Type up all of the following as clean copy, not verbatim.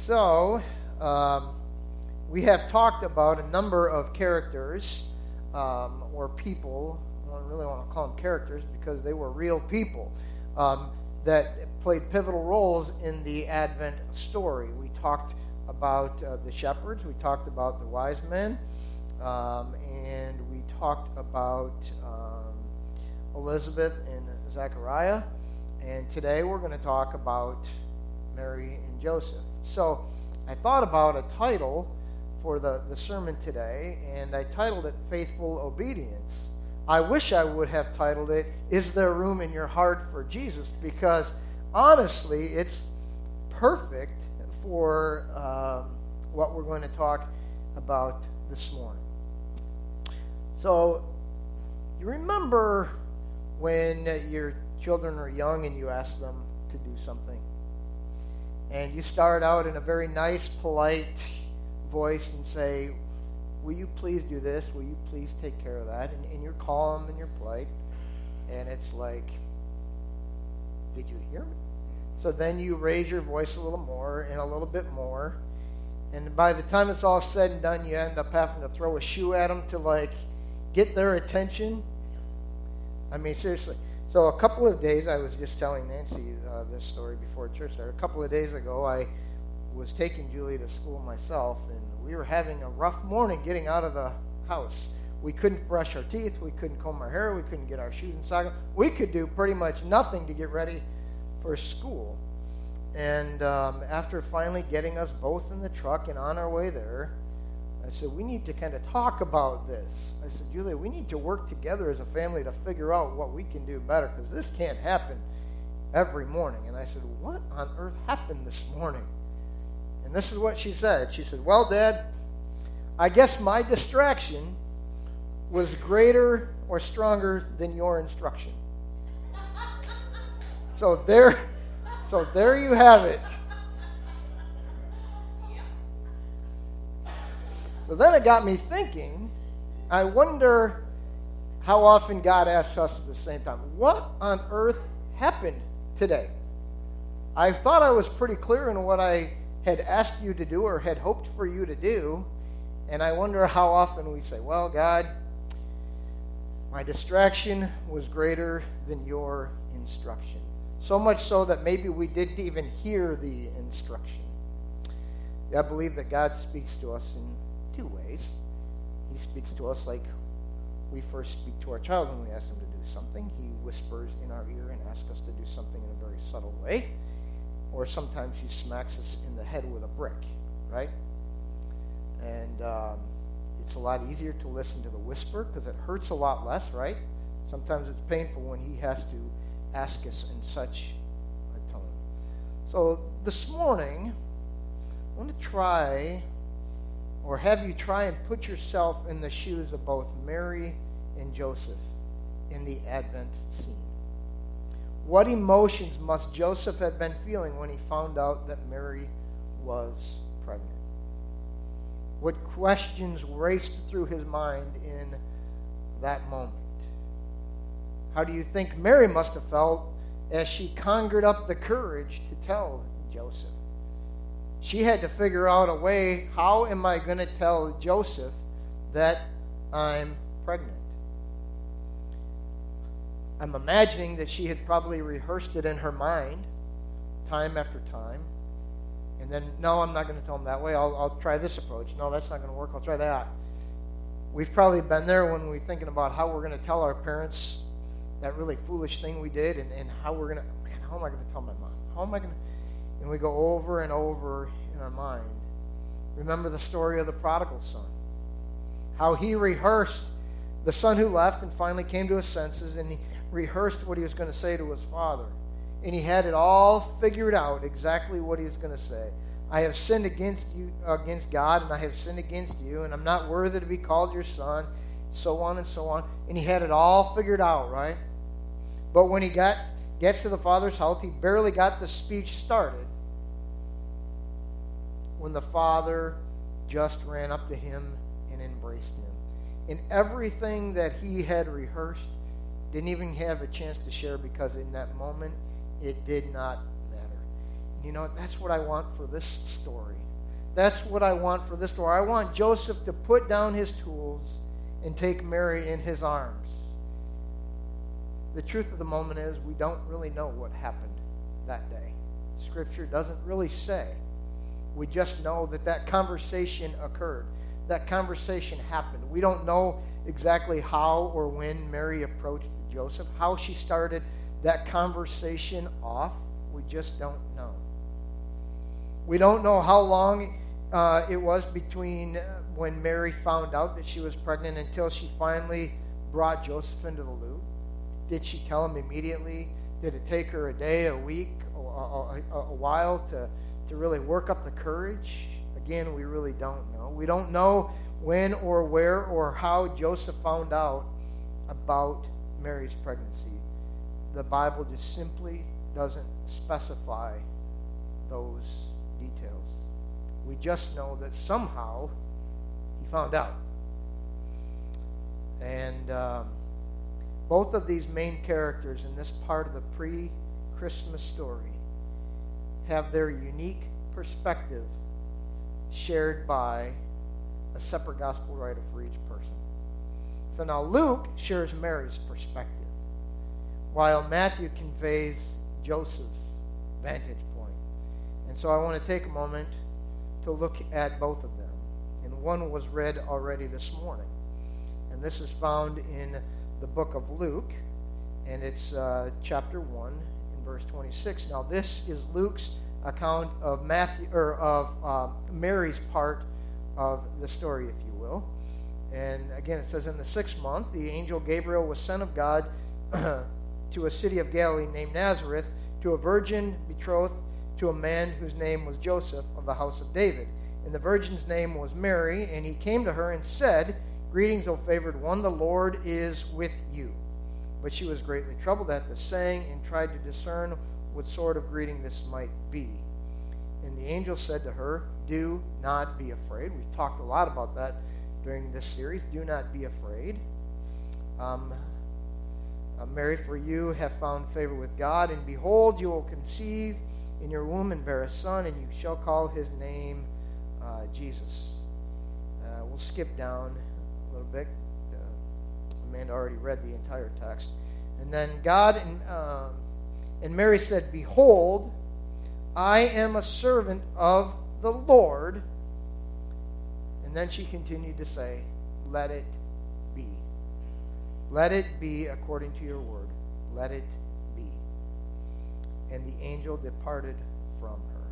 So, we have talked about a number of characters or people. I don't really want to call them characters because they were real people that played pivotal roles in the Advent story. We talked about the shepherds. We talked about the wise men. And we talked about Elizabeth and Zechariah. And today we're going to talk about Mary and Joseph. So I thought about a title for the sermon today, and I titled it Faithful Obedience. I wish I would have titled it, Is There Room in Your Heart for Jesus? Because honestly, it's perfect for what we're going to talk about this morning. So, you remember when your children are young and you ask them to do something? And you start out in a very nice, polite voice and say, will you please do this? Will you please take care of that? And you're calm and you're polite. And it's like, did you hear me? So then you raise your voice a little more and a little bit more. And by the time it's all said and done, you end up having to throw a shoe at them to get their attention. I mean, seriously. So a couple of days, I was just telling Nancy this story before church started. A couple of days ago, I was taking Julie to school myself, and we were having a rough morning getting out of the house. We couldn't brush our teeth. We couldn't comb our hair. We couldn't get our shoes and socks. We could do pretty much nothing to get ready for school. And after finally getting us both in the truck and on our way there, I said, we need to kind of talk about this. I said, Julia, we need to work together as a family to figure out what we can do better, because this can't happen every morning. And I said, what on earth happened this morning? And this is what she said. She said, well, Dad, I guess my distraction was greater or stronger than your instruction. So there you have it. So then it got me thinking, I wonder how often God asks us at the same time, what on earth happened today? I thought I was pretty clear in what I had asked you to do or had hoped for you to do, and I wonder how often we say, well, God, my distraction was greater than your instruction. So much so that maybe we didn't even hear the instruction. I believe that God speaks to us in two ways. He speaks to us like we first speak to our child when we ask him to do something. He whispers in our ear and asks us to do something in a very subtle way. Or sometimes he smacks us in the head with a brick, right? And it's a lot easier to listen to the whisper because it hurts a lot less, right? Sometimes it's painful when he has to ask us in such a tone. So this morning, I want to try, or have you try and put yourself in the shoes of both Mary and Joseph in the Advent scene. What emotions must Joseph have been feeling when he found out that Mary was pregnant? What questions raced through his mind in that moment? How do you think Mary must have felt as she conjured up the courage to tell Joseph? She had to figure out a way, how am I going to tell Joseph that I'm pregnant? I'm imagining that she had probably rehearsed it in her mind time after time. And then, no, I'm not going to tell him that way. I'll try this approach. No, that's not going to work. I'll try that. We've probably been there when we're thinking about how we're going to tell our parents that really foolish thing we did, and how we're going to, how am I going to tell my mom? How am I going to? And we go over and over in our mind. Remember the story of the prodigal son. How he rehearsed, the son who left and finally came to his senses, and he rehearsed what he was going to say to his father. And he had it all figured out exactly what he was going to say. I have sinned against you, against God, and I have sinned against you, and I'm not worthy to be called your son, so on and so on. And he had it all figured out, right? But when he gets to the father's house, he barely got the speech started when the father just ran up to him and embraced him. And everything that he had rehearsed didn't even have a chance to share, because in that moment, it did not matter. you know, that's what I want for this story. That's what I want for this story. I want Joseph to put down his tools and take Mary in his arms. The truth of the moment is we don't really know what happened that day. Scripture doesn't really say. We just know that that conversation occurred. That conversation happened. We don't know exactly how or when Mary approached Joseph, how she started that conversation off. We just don't know. We don't know how long it was between when Mary found out that she was pregnant until she finally brought Joseph into the loop. Did she tell him immediately? Did it take her a day, a week, a while to really work up the courage? Again, we really don't know. We don't know when or where or how Joseph found out about Mary's pregnancy. The Bible just simply doesn't specify those details. We just know that somehow he found out. And both of these main characters in this part of the pre-Christmas story have their unique perspective shared by a separate gospel writer for each person. So now Luke shares Mary's perspective, while Matthew conveys Joseph's vantage point. And so I want to take a moment to look at both of them. And one was read already this morning. And this is found in the book of Luke, and it's chapter 1 in verse 26. Now this is Luke's account of Mary's part of the story, if you will. And again, it says, in the 6th month, the angel Gabriel was sent of God to a city of Galilee named Nazareth, to a virgin betrothed to a man whose name was Joseph of the house of David. And the virgin's name was Mary, and he came to her and said, "Greetings, O favored one, the Lord is with you." But she was greatly troubled at the saying and tried to discern what sort of greeting this might be. And the angel said to her, "Do not be afraid." We've talked a lot about that during this series. Do not be afraid. Mary, for you have found favor with God, and behold, you will conceive in your womb and bear a son, and you shall call his name Jesus. We'll skip down a little bit. Amanda already read the entire text. And then God and Mary said, "Behold, I am a servant of the Lord." And then she continued to say, "Let it be. Let it be according to your word. Let it be." And the angel departed from her.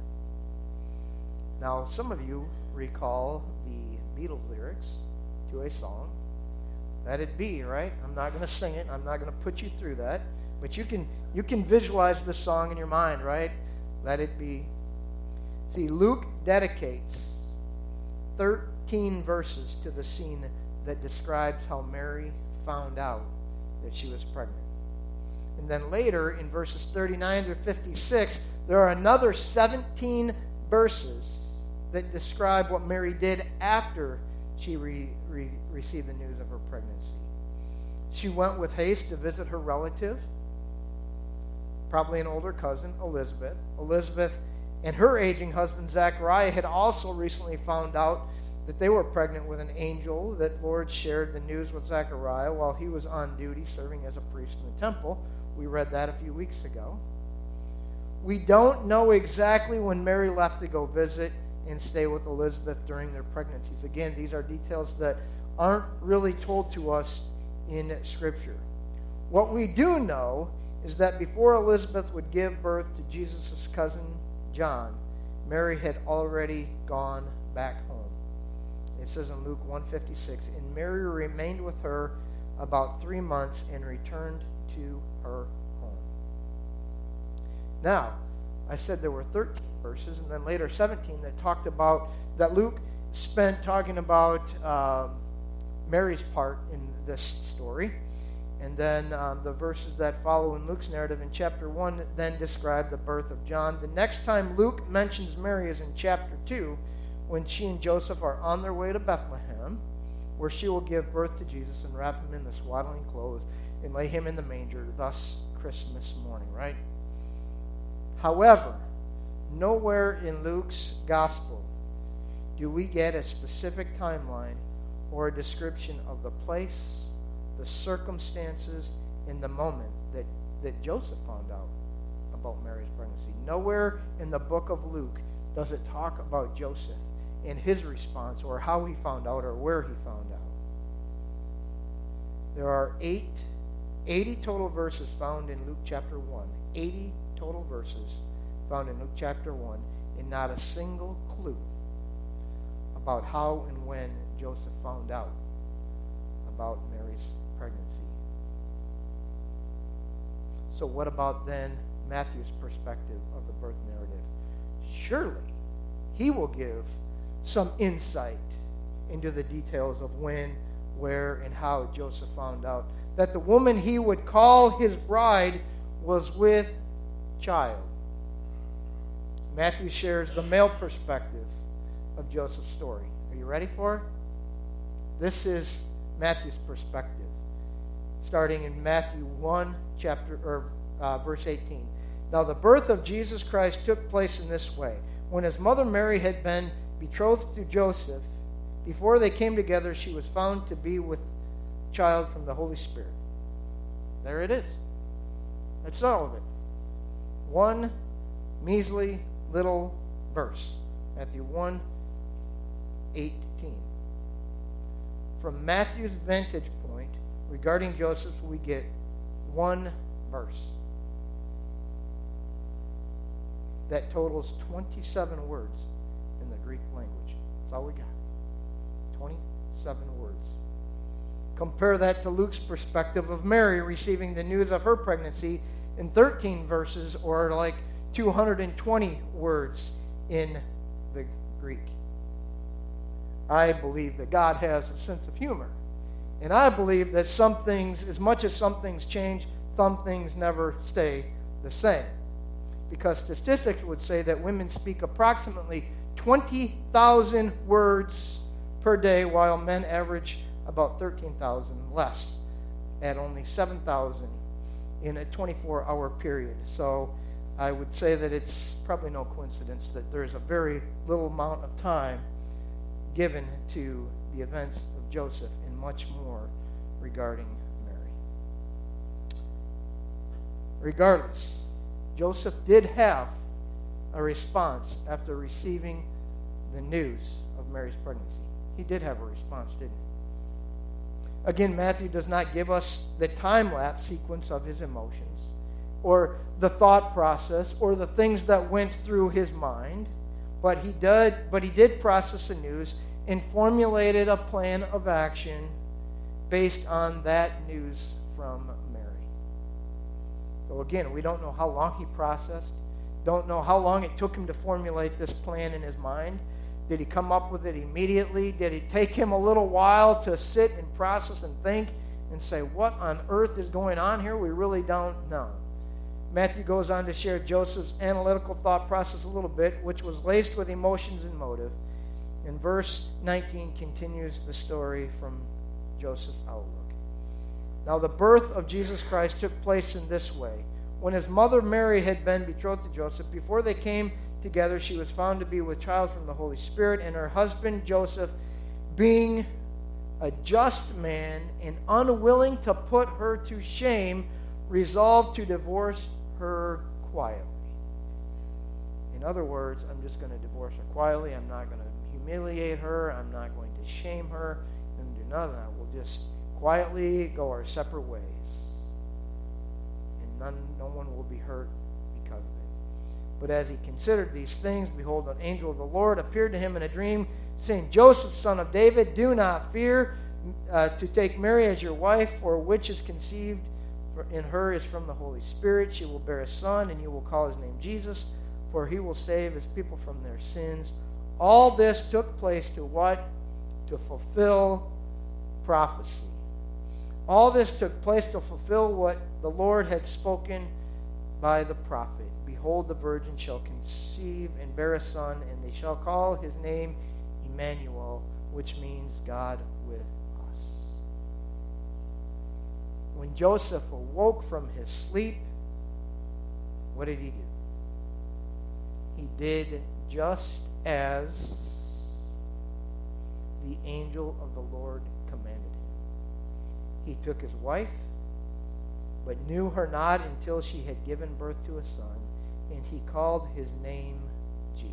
Now, some of you recall the Beatles lyrics to a song. Let it be, right? I'm not going to sing it. I'm not going to put you through that. But you can visualize the song in your mind, right? Let it be. See, Luke dedicates 13 verses to the scene that describes how Mary found out that she was pregnant. And then later, in verses 39 to 56, there are another 17 verses that describe what Mary did after she received the news of her pregnancy. She went with haste to visit her relative, probably an older cousin, Elizabeth. Elizabeth and her aging husband, Zechariah, had also recently found out that they were pregnant with an angel, that Lord shared the news with Zechariah while he was on duty serving as a priest in the temple. We read that a few weeks ago. We don't know exactly when Mary left to go visit and stay with Elizabeth during their pregnancies. Again, these are details that aren't really told to us in Scripture. What we do know is that before Elizabeth would give birth to Jesus' cousin John, Mary had already gone back home. It says in Luke 1:56, "And Mary remained with her about 3 months and returned to her home." Now, I said there were 13 verses, and then later 17 that talked about, that Luke spent talking about Mary's part in this story. And then the verses that follow in Luke's narrative in chapter 1 then describe the birth of John. The next time Luke mentions Mary is in chapter 2, when she and Joseph are on their way to Bethlehem, where she will give birth to Jesus and wrap him in the swaddling clothes and lay him in the manger, thus Christmas morning, right? However, nowhere in Luke's gospel do we get a specific timeline or a description of the place, the circumstances, and the moment that Joseph found out about Mary's pregnancy. Nowhere in the book of Luke does it talk about Joseph and his response or how he found out or where he found out. There are 80 total verses found in Luke chapter 1. 80 total verses found in Luke chapter 1, and not a single clue about how and when Joseph found out about Mary's pregnancy. So what about then Matthew's perspective of the birth narrative? Surely he will give some insight into the details of when, where, and how Joseph found out that the woman he would call his bride was with child. Matthew shares the male perspective of Joseph's story. Are you ready for it? This is Matthew's perspective, starting in Matthew 1, verse 18. Now the birth of Jesus Christ took place in this way. When his mother Mary had been betrothed to Joseph, before they came together, she was found to be with child from the Holy Spirit. There it is. That's all of it. One measly little verse. Matthew 1, 18. From Matthew's vantage point regarding Joseph, we get one verse that totals 27 words in the Greek language. That's all we got. 27 words. Compare that to Luke's perspective of Mary receiving the news of her pregnancy in 13 verses, or like 220 words in the Greek. I believe that God has a sense of humor. And I believe that some things, as much as some things change, some things never stay the same. Because statistics would say that women speak approximately 20,000 words per day, while men average about 13,000 less, at only 7,000 in a 24-hour period. So I would say that it's probably no coincidence that there's a very little amount of time given to the events of Joseph and much more regarding Mary. Regardless, Joseph did have a response after receiving the news of Mary's pregnancy. He did have a response, didn't he? Again, Matthew does not give us the time-lapse sequence of his emotions or the thought process or the things that went through his mind, but he did process the news and formulated a plan of action based on that news from Mary. So again, we don't know how long he processed, don't know how long it took him to formulate this plan in his mind. Did he come up with it immediately? Did it take him a little while to sit and process and think and say, what on earth is going on here? We really don't know. Matthew goes on to share Joseph's analytical thought process a little bit, which was laced with emotions and motive. And verse 19 continues the story from Joseph's outlook. Now the birth of Jesus Christ took place in this way. When his mother Mary had been betrothed to Joseph, before they came together, she was found to be with child from the Holy Spirit, and her husband Joseph, being a just man and unwilling to put her to shame, resolved to divorce her quietly. In other words, I'm just going to divorce her quietly. I'm not going to humiliate her. I'm not going to shame her. And do none of that. We'll just quietly go our separate ways. And no one will be hurt because of it. But as he considered these things, behold, an angel of the Lord appeared to him in a dream, saying, Joseph, son of David, do not fear to take Mary as your wife, for which is conceived in her is from the Holy Spirit. She will bear a son, and you will call his name Jesus, for he will save his people from their sins. All this took place to what? To fulfill prophecy. All this took place to fulfill what the Lord had spoken by the prophet. Behold, the virgin shall conceive and bear a son, and they shall call his name Emmanuel, which means God with us. When Joseph awoke from his sleep, what did he do? he did just as the angel of the Lord commanded him. He took his wife, but knew her not until she had given birth to a son, and he called his name Jesus.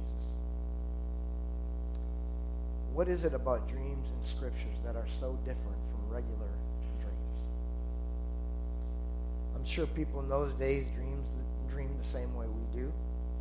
What is it about dreams and scriptures that are so different from regular dreams? I'm sure people in those days dream the same way we do.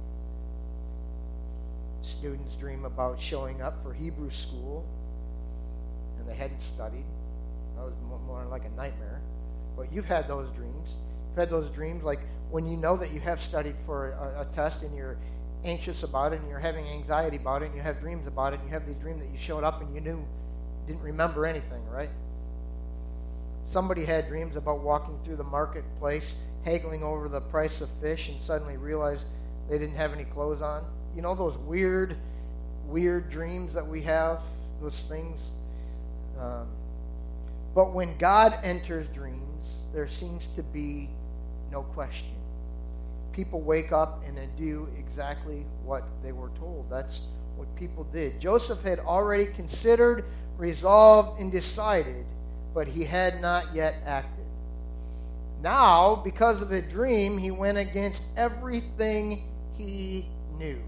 Students dream about showing up for Hebrew school, and they hadn't studied. That was more like a nightmare. But you've had those dreams. You've had those dreams like when you know that you have studied for a test and you're anxious about it and you're having anxiety about it and you have dreams about it and you have these dreams that you showed up and you didn't remember anything, right? Somebody had dreams about walking through the marketplace, haggling over the price of fish, and suddenly realized they didn't have any clothes on. You know those weird dreams that we have, those things? But when God enters dreams, there seems to be no question. People wake up and they do exactly what they were told. That's what people did. Joseph had already considered, resolved, and decided, but he had not yet acted. Now, because of a dream, he went against everything he knew.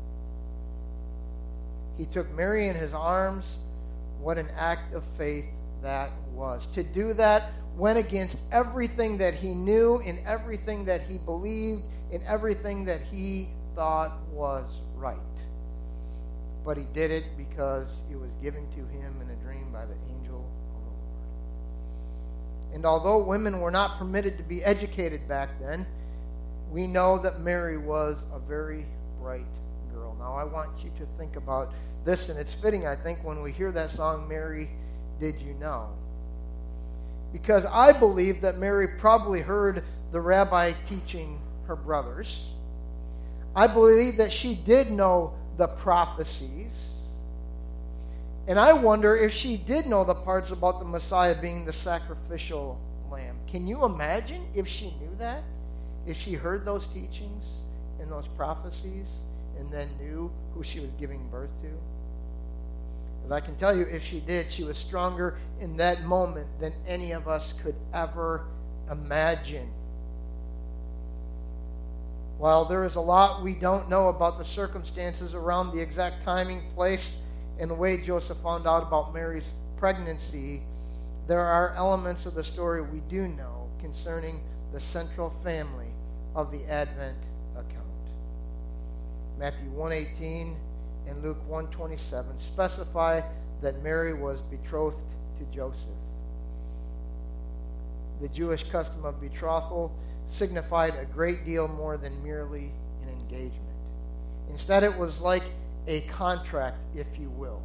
He took Mary in his arms. What an act of faith that was. To do that went against everything that he knew and everything that he believed and everything that he thought was right. But he did it because it was given to him in a dream by the angel of the Lord. And although women were not permitted to be educated back then, we know that Mary was a very bright girl. Now I want you to think about this, and it's fitting, I think, when we hear that song, Mary, Did You Know? Because I believe that Mary probably heard the rabbi teaching her brothers. I believe that she did know the prophecies. And I wonder if she did know the parts about the Messiah being the sacrificial lamb. Can you imagine if she knew that? If she heard those teachings and those prophecies and then knew who she was giving birth to? As I can tell you, if she did, she was stronger in that moment than any of us could ever imagine. While there is a lot we don't know about the circumstances around the exact timing, place, and the way Joseph found out about Mary's pregnancy, there are elements of the story we do know concerning the central family of the Advent account. Matthew 1:18 and Luke 1:27 specify that Mary was betrothed to Joseph. The Jewish custom of betrothal signified a great deal more than merely an engagement. Instead, it was like a contract, if you will.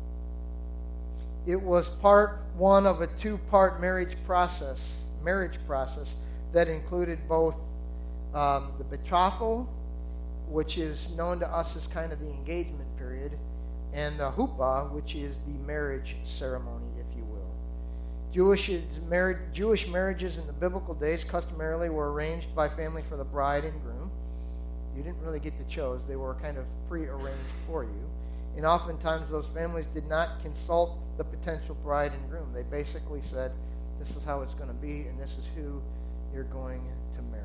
It was part one of a two-part marriage process that included both the betrothal, which is known to us as kind of the engagement period, and the huppah, which is the marriage ceremony, if you will. Jewish marriages in the biblical days customarily were arranged by family for the bride and groom. You didn't really get to choose. They were kind of pre-arranged for you. And oftentimes those families did not consult the potential bride and groom. They basically said, this is how it's going to be, and this is who you're going to marry.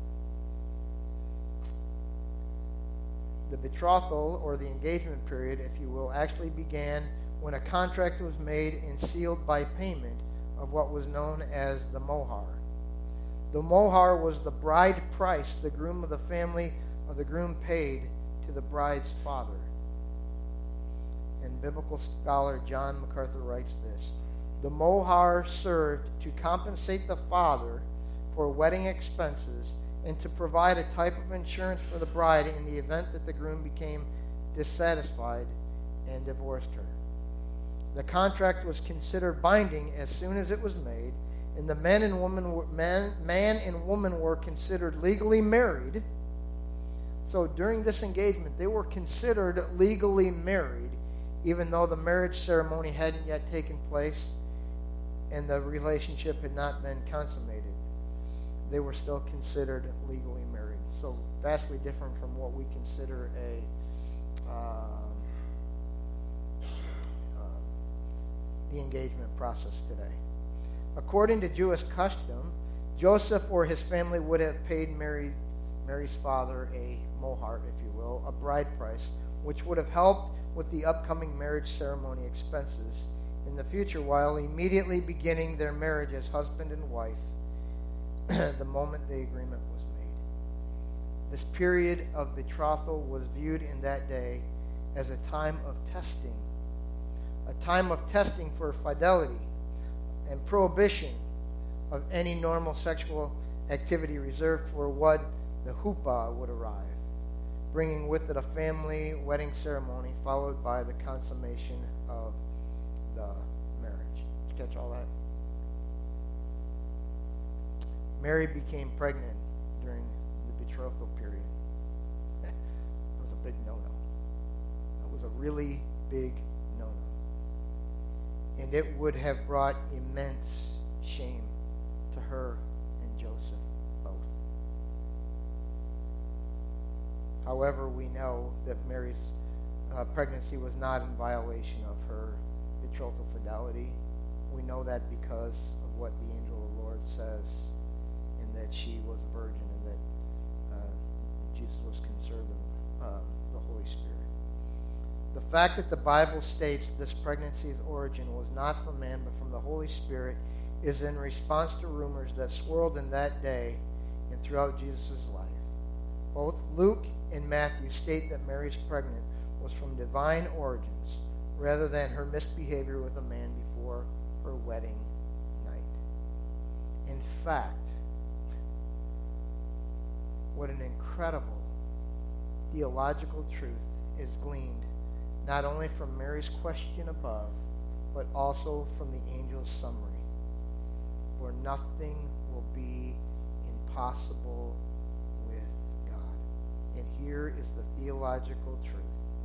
The betrothal, or the engagement period, if you will, actually began when a contract was made and sealed by payment of what was known as the mohar. The mohar was the bride price the groom of the family of the groom paid to the bride's father. And biblical scholar John MacArthur writes this: the mohar served to compensate the father for wedding expenses and to provide a type of insurance for the bride in the event that the groom became dissatisfied and divorced her. The contract was considered binding as soon as it was made, and the man and woman were considered legally married. So during this engagement, they were considered legally married, even though the marriage ceremony hadn't yet taken place and the relationship had not been consummated. They were still considered legally married. So vastly different from what we consider the engagement process today. According to Jewish custom, Joseph or his family would have paid Mary's father a mohar, if you will, a bride price, which would have helped with the upcoming marriage ceremony expenses in the future, while immediately beginning their marriage as husband and wife the moment the agreement was made. This period of betrothal was viewed in that day as a time of testing for fidelity and prohibition of any normal sexual activity reserved for what the huppah would arrive, bringing with it a family wedding ceremony followed by the consummation of the marriage. Did you catch all that? Mary became pregnant during the betrothal period. That was a big no-no. That was a really big no-no. And it would have brought immense shame to her and Joseph both. However, we know that Mary's pregnancy was not in violation of her betrothal fidelity. We know that because of what the angel of the Lord says, and that she was a virgin, and that Jesus was conserved of the Holy Spirit. The fact that the Bible states this pregnancy's origin was not from man but from the Holy Spirit is in response to rumors that swirled in that day and throughout Jesus' life. Both Luke and Matthew state that Mary's pregnant was from divine origins rather than her misbehavior with a man before her wedding night. In fact, what an incredible theological truth is gleaned not only from Mary's question above, but also from the angel's summary. For nothing will be impossible with God. And here is the theological truth.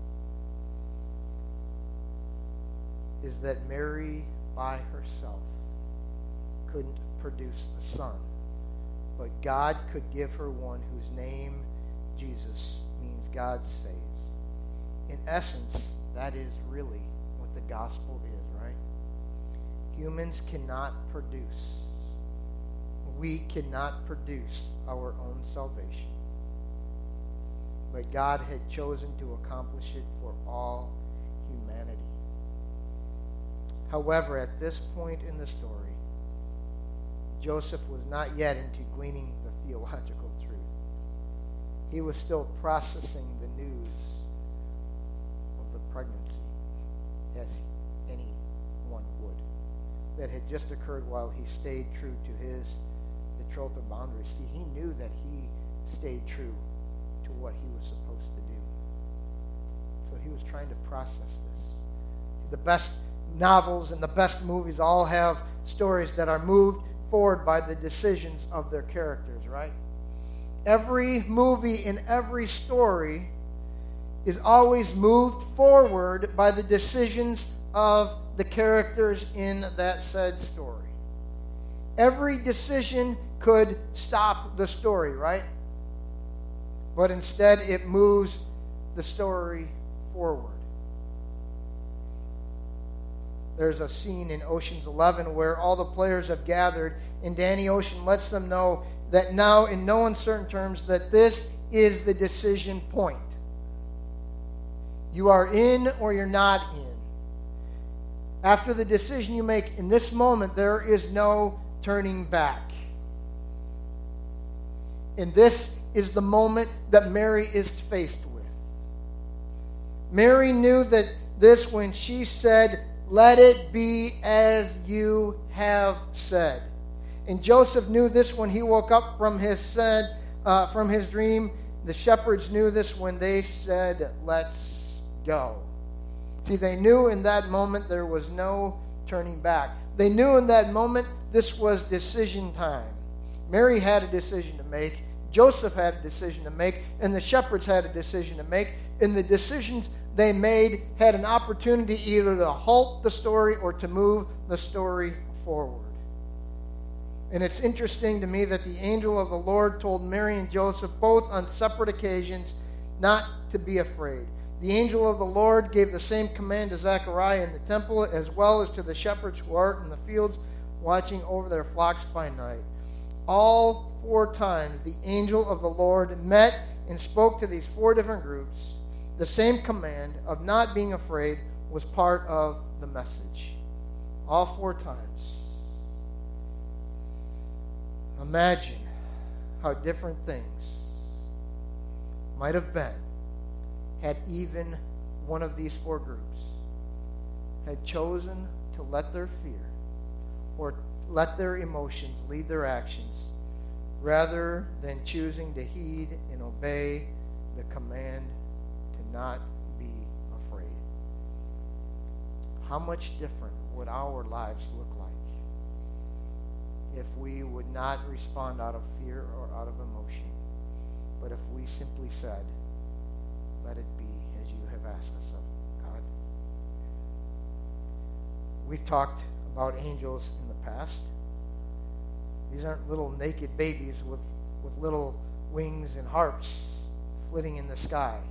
Is that Mary by herself couldn't produce a son, but God could give her one whose name, Jesus, means God saves. In essence, that is really what the gospel is, right? Humans cannot produce. We cannot produce our own salvation. But God had chosen to accomplish it for all humanity. However, at this point in the story, Joseph was not yet into gleaning the theological truth. He was still processing the news of the pregnancy, as anyone would, that had just occurred while he stayed true to his betrothal boundaries. See, he knew that he stayed true to what he was supposed to do. So he was trying to process this. See, the best novels and the best movies all have stories that are moved forward by the decisions of their characters, right? Every movie and every story is always moved forward by the decisions of the characters in that said story. Every decision could stop the story, right? But instead it moves the story forward. There's a scene in Ocean's 11 where all the players have gathered, and Danny Ocean lets them know that now, in no uncertain terms, that this is the decision point. You are in or you're not in. After the decision you make in this moment, there is no turning back. And this is the moment that Mary is faced with. Mary knew that this when she said, "Let it be as you have said." And Joseph knew this when he woke up from his dream. The shepherds knew this when they said, "Let's go." See, they knew in that moment there was no turning back. They knew in that moment this was decision time. Mary had a decision to make. Joseph had a decision to make. And the shepherds had a decision to make. And the decisions they made had an opportunity either to halt the story or to move the story forward. And it's interesting to me that the angel of the Lord told Mary and Joseph both on separate occasions not to be afraid. The angel of the Lord gave the same command to Zechariah in the temple as well as to the shepherds who are in the fields watching over their flocks by night. All 4 times the angel of the Lord met and spoke to these 4 different groups. The same command of not being afraid was part of the message. All 4 times. Imagine how different things might have been had even one of these 4 groups had chosen to let their fear or let their emotions lead their actions rather than choosing to heed and obey the command to not be afraid. How much different would our lives look like if we would not respond out of fear or out of emotion, but if we simply said, let it be as you have asked us of, God? We've talked about angels in the past. These aren't little naked babies with little wings and harps flitting in the sky.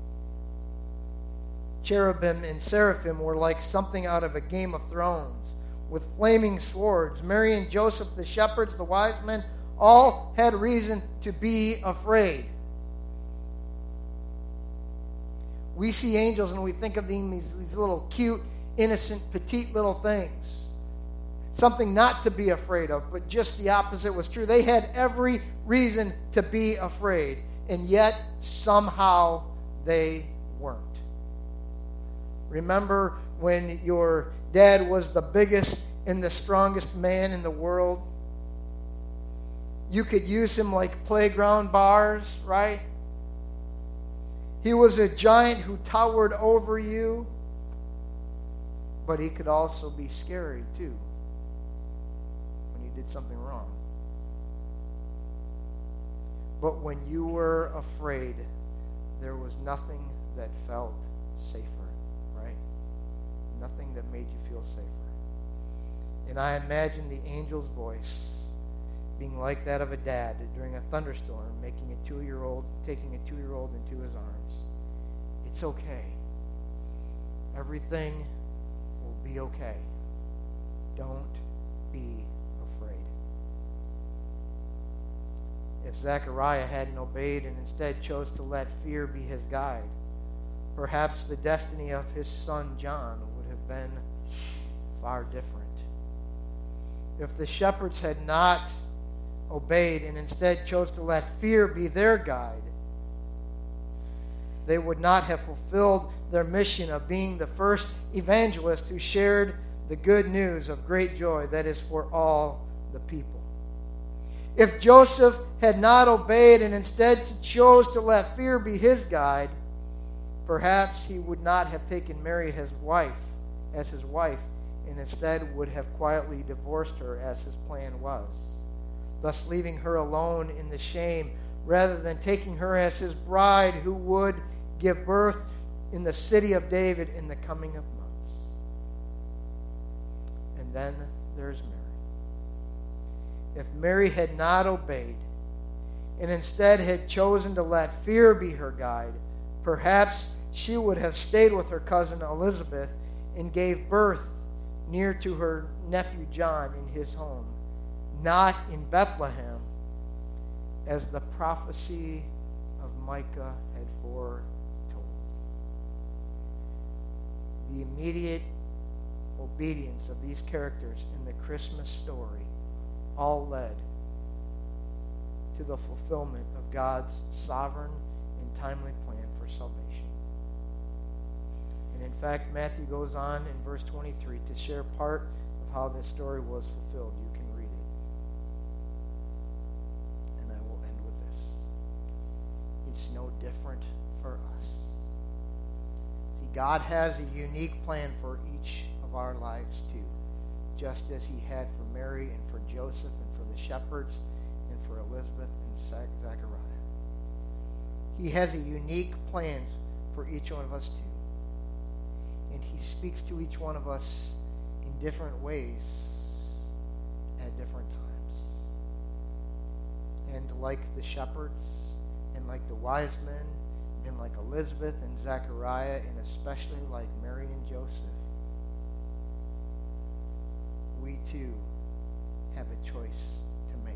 Cherubim and seraphim were like something out of a Game of Thrones, with flaming swords. Mary and Joseph, the shepherds, the wise men, all had reason to be afraid. We see angels and we think of them as these little cute, innocent, petite little things. Something not to be afraid of, but just the opposite was true. They had every reason to be afraid, and yet somehow they weren't. Remember when your dad was the biggest and the strongest man in the world? You could use him like playground bars, right? He was a giant who towered over you, but he could also be scary too when you did something wrong. But when you were afraid, there was nothing that felt safer, right? Nothing that made you feel safer. And I imagine the angel's voice being like that of a dad during a thunderstorm, taking a 2-year-old into his arms. It's okay. Everything will be okay. Don't be afraid. If Zechariah hadn't obeyed and instead chose to let fear be his guide, perhaps the destiny of his son John would have been far different. If the shepherds had not obeyed and instead chose to let fear be their guide, they would not have fulfilled their mission of being the first evangelist who shared the good news of great joy that is for all the people. If Joseph had not obeyed and instead chose to let fear be his guide, perhaps he would not have taken Mary as his wife, and instead would have quietly divorced her as his plan was, thus leaving her alone in the shame rather than taking her as his bride who would give birth in the city of David in the coming of months. And then there's Mary. If Mary had not obeyed and instead had chosen to let fear be her guide, perhaps she would have stayed with her cousin Elizabeth and gave birth near to her nephew John in his home, not in Bethlehem, as the prophecy of Micah had foretold. The immediate obedience of these characters in the Christmas story all led to the fulfillment of God's sovereign and timely plan for salvation. And in fact, Matthew goes on in verse 23 to share part of how this story was fulfilled. You can read it. And I will end with this. It's no different for us. See, God has a unique plan for each of our lives too, just as he had for Mary and for Joseph and for the shepherds and for Elizabeth and Zechariah. He has a unique plan for each one of us too. And he speaks to each one of us in different ways at different times. And like the shepherds, and like the wise men, and like Elizabeth and Zechariah, and especially like Mary and Joseph, we too have a choice to make.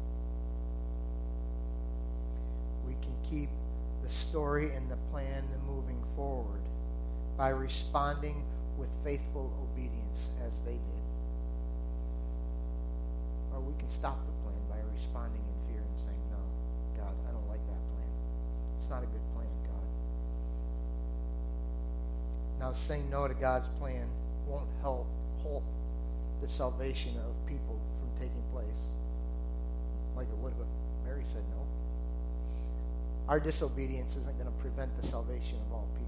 We can keep the story and the plan moving forward by responding with faithful obedience as they did. Or we can stop the plan by responding in fear and saying, no, God, I don't like that plan. It's not a good plan, God. Now, saying no to God's plan won't help halt the salvation of people from taking place, like it would have if Mary said no. Our disobedience isn't going to prevent the salvation of all people.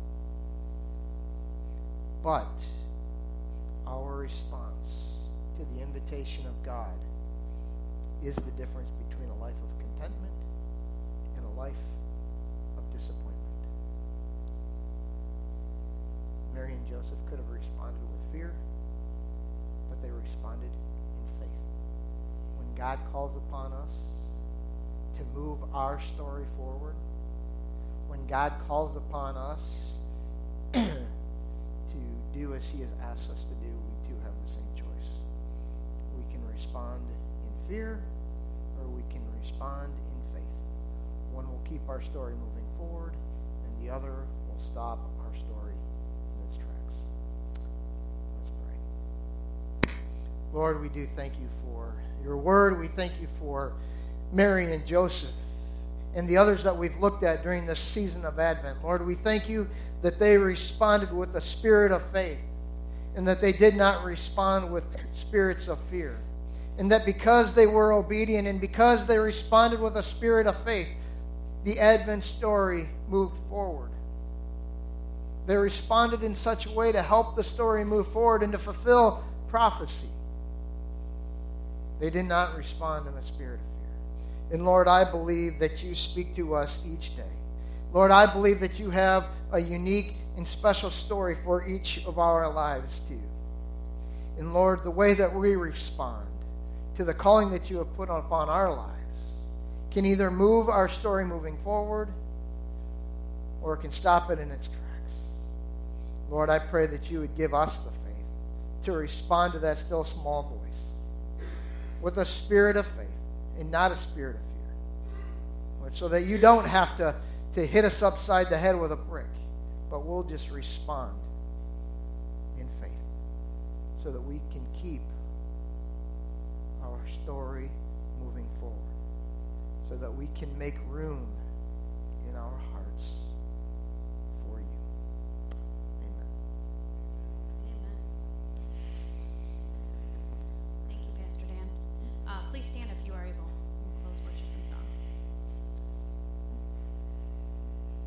But our response to the invitation of God is the difference between a life of contentment and a life of disappointment. Mary and Joseph could have responded with fear, but they responded in faith. When God calls upon us to move our story forward, when God calls upon us to do as he has asked us to do, we too have the same choice. We can respond in fear, or we can respond in faith. One will keep our story moving forward, and the other will stop our story in its tracks. Let's pray. Lord, we do thank you for your word. We thank you for Mary and Joseph and the others that we've looked at during this season of Advent. Lord, we thank you that they responded with a spirit of faith, and that they did not respond with spirits of fear. And that because they were obedient and because they responded with a spirit of faith, the Advent story moved forward. They responded in such a way to help the story move forward and to fulfill prophecy. They did not respond in a spirit of fear. And Lord, I believe that you speak to us each day. Lord, I believe that you have a unique and special story for each of our lives too. And Lord, the way that we respond to the calling that you have put upon our lives can either move our story moving forward, or it can stop it in its tracks. Lord, I pray that you would give us the faith to respond to that still small voice with a spirit of faith and not a spirit of fear. Lord, so that you don't have to hit us upside the head with a brick, but we'll just respond in faith so that we can keep our story moving forward, so that we can make room in our hearts for you. Amen. Amen. Thank you, Pastor Dan. Please stand if you are able.